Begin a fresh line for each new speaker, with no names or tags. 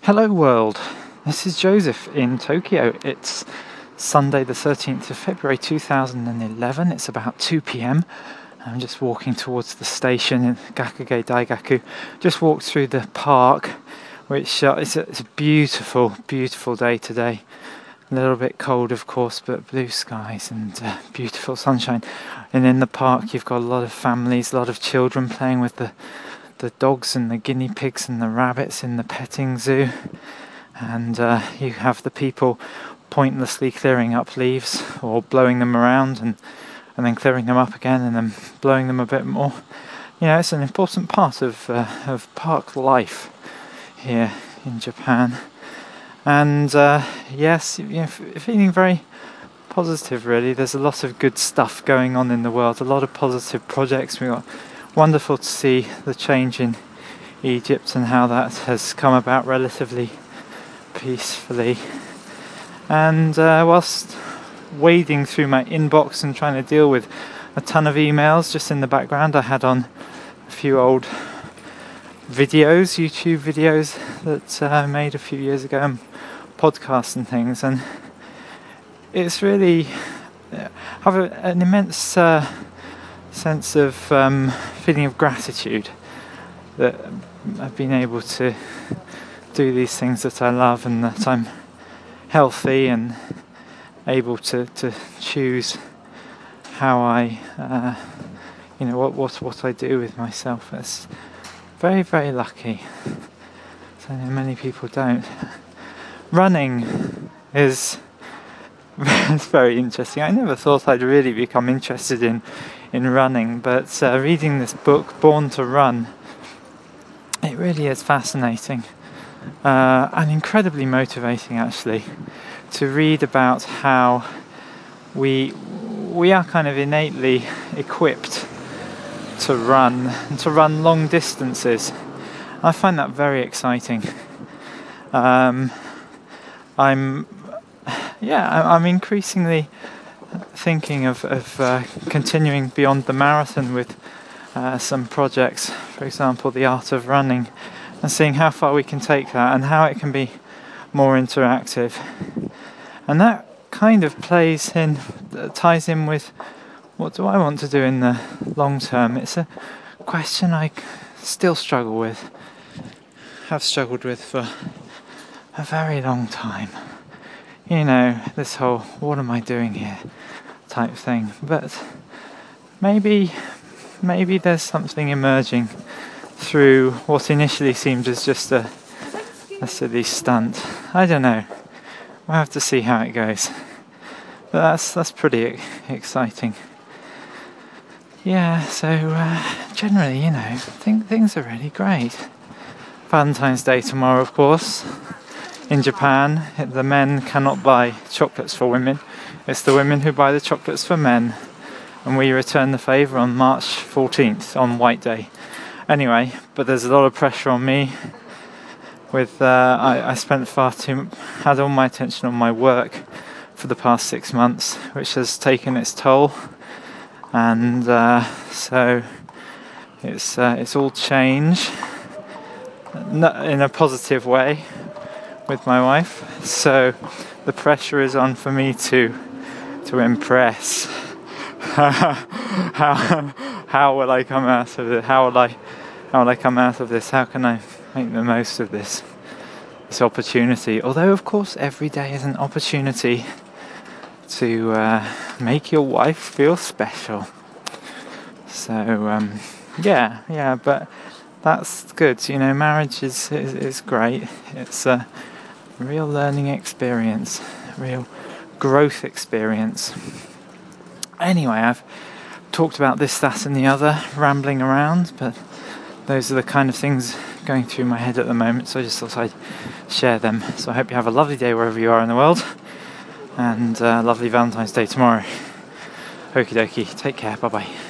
Hello world, this is Joseph in Tokyo. It's Sunday the 13th of February 2011. It's about 2 p.m. I'm just walking towards the station in Gakugei Daigaku. Just walked through the park, which it's a beautiful, beautiful day today. A little bit cold of course, but blue skies and beautiful sunshine. And in the park you've got a lot of families, a lot of children playing with the dogs and the guinea pigs and the rabbits in the petting zoo, and you have the people pointlessly clearing up leaves or blowing them around and then clearing them up again and then blowing them a bit more. You know, it's an important part of park life here in Japan. And yes, you know, feeling very positive really. There's a lot of good stuff going on in the world, a lot of positive projects. We got wonderful to see the change in Egypt and how that has come about relatively peacefully. And whilst wading through my inbox and trying to deal with a ton of emails, just in the background I had on a few old videos, YouTube videos that I made a few years ago, and podcasts and things, and it's really have an immense sense of feeling of gratitude that I've been able to do these things that I love, and that I'm healthy and able to choose how I what I do with myself. It's very, very lucky. So many people don't. Running is it's very interesting. I never thought I'd really become interested in running, but reading this book, Born to Run, it really is fascinating and incredibly motivating actually, to read about how we are kind of innately equipped to run and to run long distances. I find that very exciting. I'm increasingly thinking of continuing beyond the marathon with some projects, for example the art of running, and seeing how far we can take that and how it can be more interactive. And that kind of ties in with what do I want to do in the long term. It's a question I still struggle with, have struggled with for a very long time. You know, this whole what am I doing here type thing. But maybe there's something emerging through what initially seemed as just a silly stunt. I don't know. We'll have to see how it goes. But that's pretty exciting. Yeah, so generally, you know, I think things are really great. Valentine's Day tomorrow, of course. In Japan, the men cannot buy chocolates for women. It's the women who buy the chocolates for men. And we return the favour on March 14th, on White Day. Anyway, but there's a lot of pressure on me. With I spent had all my attention on my work for the past 6 months, which has taken its toll. And so it's all change, in a positive way, with my wife. So the pressure is on for me to impress. How will I come out of it? How will I come out of this? How can I make the most of this opportunity? Although of course every day is an opportunity to make your wife feel special. So yeah, but that's good. You know, marriage is great. It's a real learning experience, real growth experience. Anyway, I've talked about this, that and the other, rambling around, but those are the kind of things going through my head at the moment, so I just thought I'd share them. So I hope you have a lovely day wherever you are in the world, and lovely Valentine's Day tomorrow. Okie dokie, take care, bye bye.